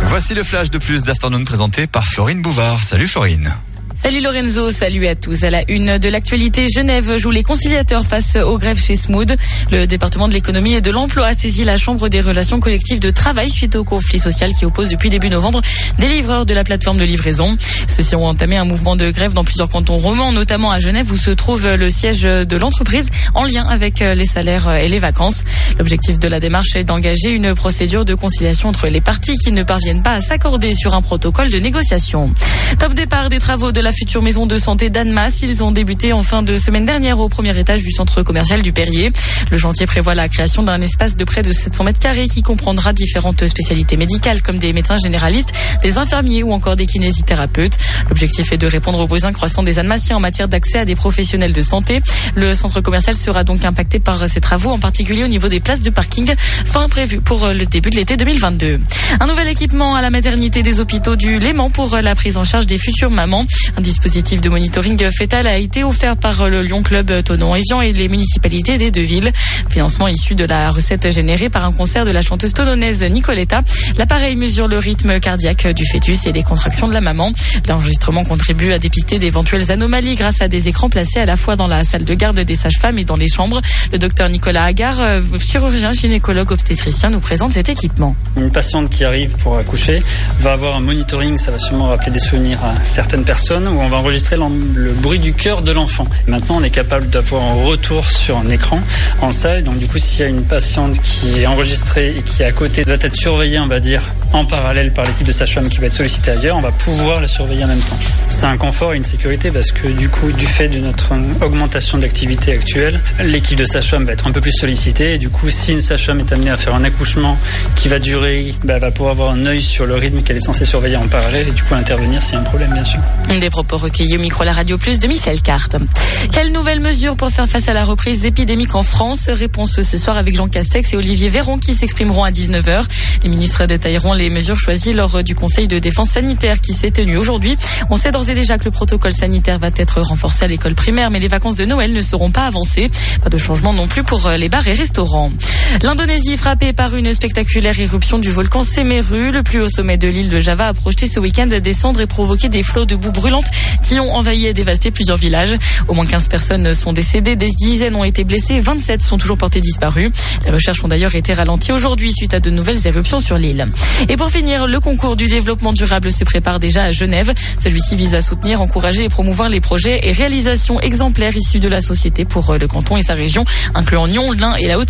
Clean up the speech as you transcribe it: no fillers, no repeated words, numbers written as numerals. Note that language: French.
Voici le flash de plus d'Afternoon présenté par Florine Bouvard. Salut Florine. Salut Lorenzo, salut à tous. À la une de l'actualité, Genève joue les conciliateurs face aux grèves chez Smood. Le département de l'économie et de l'emploi a saisi la Chambre des relations collectives de travail suite au conflit social qui oppose depuis début novembre des livreurs de la plateforme de livraison. Ceux-ci ont entamé un mouvement de grève dans plusieurs cantons romans, notamment à Genève où se trouve le siège de l'entreprise en lien avec les salaires et les vacances. L'objectif de la démarche est d'engager une procédure de conciliation entre les parties qui ne parviennent pas à s'accorder sur un protocole de négociation. Top départ des travaux de la future maison de santé d'Annemasse. Ils ont débuté en fin de semaine dernière au premier étage du centre commercial du Perrier. Le chantier prévoit la création d'un espace de près de 700 mètres carrés qui comprendra différentes spécialités médicales comme des médecins généralistes, des infirmiers ou encore des kinésithérapeutes. L'objectif est de répondre aux besoins croissants des Annemassiens en matière d'accès à des professionnels de santé. Le centre commercial sera donc impacté par ces travaux, en particulier au niveau des places de parking, fin prévue pour le début de l'été 2022. Un nouvel équipement à la maternité des hôpitaux du Léman pour la prise en charge des futures mamans. Un dispositif de monitoring fœtal a été offert par le Lyon Club Thonon-Évian et les municipalités des deux villes. Financement issu de la recette générée par un concert de la chanteuse thononaise Nicoletta. L'appareil mesure le rythme cardiaque du fœtus et les contractions de la maman. L'enregistrement contribue à dépister d'éventuelles anomalies grâce à des écrans placés à la fois dans la salle de garde des sages-femmes et dans les chambres. Le docteur Nicolas Agar, chirurgien gynécologue obstétricien, nous présente cet équipement. Une patiente qui arrive pour accoucher va avoir un monitoring, ça va sûrement rappeler des souvenirs à certaines personnes, où on va enregistrer le bruit du cœur de l'enfant. Maintenant, on est capable d'avoir un retour sur un écran en salle. Donc du coup, s'il y a une patiente qui est enregistrée et qui est à côté doit être surveillée, on va dire, en parallèle par l'équipe de sage-femme qui va être sollicitée ailleurs, on va pouvoir la surveiller en même temps. C'est un confort et une sécurité parce que du coup, du fait de notre augmentation d'activité actuelle, l'équipe de sage-femme va être un peu plus sollicitée et du coup, si une sage-femme est amenée à faire un accouchement qui va durer, elle va pouvoir avoir un œil sur le rythme qu'elle est censée surveiller en parallèle et du coup intervenir s'il y a un problème, bien sûr. Des propos recueillis au micro La Radio Plus de Michel Carte. Quelles nouvelles mesures pour faire face à la reprise épidémique en France? Réponse ce soir avec Jean Castex et Olivier Véran qui s'exprimeront à 19h. Les ministres détailleront les mesures choisies lors du Conseil de défense sanitaire qui s'est tenu aujourd'hui. On sait d'ores et déjà que le protocole sanitaire va être renforcé à l'école primaire, mais les vacances de Noël ne seront pas avancées. Pas de changement non plus pour les bars et restaurants. L'Indonésie frappée par une spectaculaire éruption du volcan Semeru. Le plus haut sommet de l'île de Java a projeté ce week-end des cendres et provoqué des flots de boue brûlante qui ont envahi et dévasté plusieurs villages. Au moins 15 personnes sont décédées, des dizaines ont été blessées, 27 sont toujours portées disparues. Les recherches ont d'ailleurs été ralenties aujourd'hui suite à de nouvelles éruptions sur l'île. Et pour finir, le concours du développement durable se prépare déjà à Genève. Celui-ci vise à soutenir, encourager et promouvoir les projets et réalisations exemplaires issus de la société pour le canton et sa région, incluant Nyon, l'Ain et la Haute